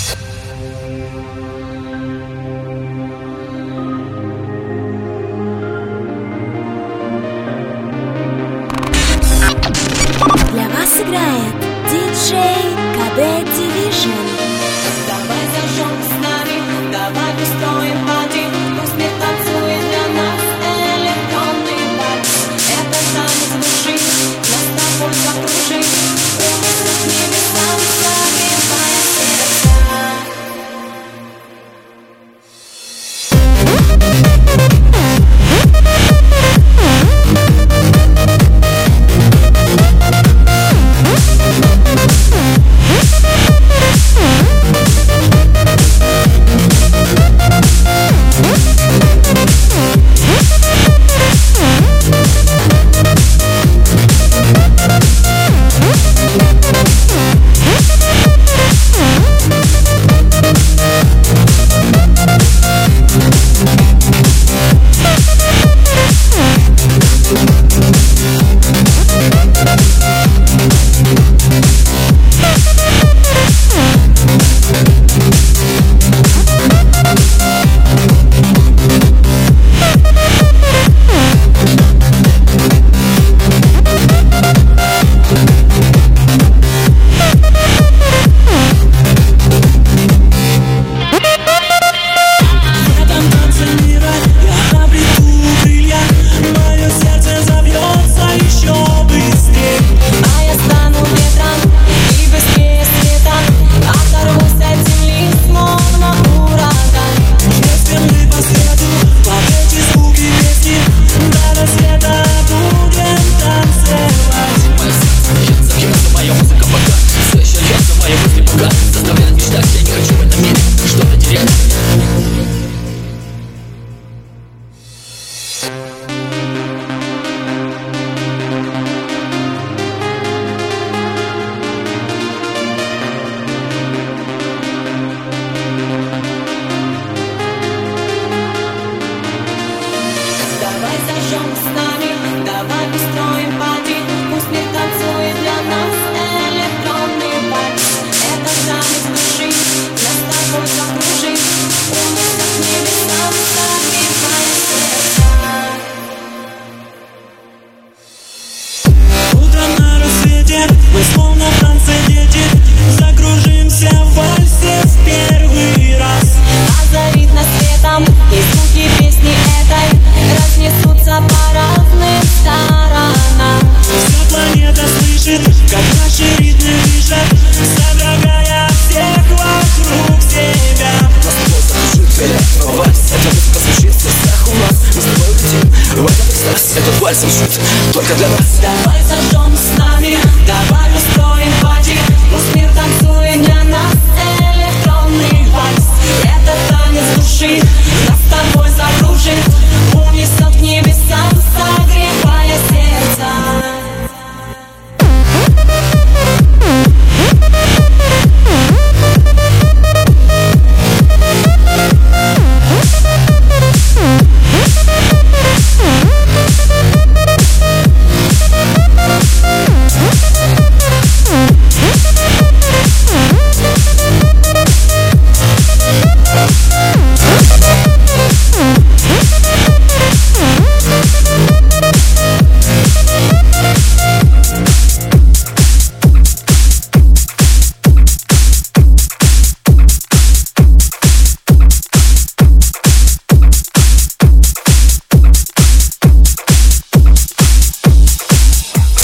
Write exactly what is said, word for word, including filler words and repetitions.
Для вас играет диджей КД Division. Давай зажжем с нами, давай устроим пати, пусть мир танцует для нас электронный парк. Это танец души, нас с тобой закружит, умыслы к небесам, согревая сердца. Давай зажжем с нами, давай устроим пати, пусть мир танцует для нас электронный парк. Это танец души, нас с тобой закружит, умыслы к небесам, согревая сердца. Утром на рассвете мы словно в танце дети, закружимся в вальсе в первый раз. Озарит нас светом, и звуки песни этой разнесутся по разным сторонам. Вся планета слышит, как наши ритмы дышат, содрогая всех вокруг себя. Нас с тобой закружит электронный вальс. Эта музыка звучит в сердцах у нас. Мы с тобой летим в этот экстаз. Этот вальс звучит только для нас. Давай зажжем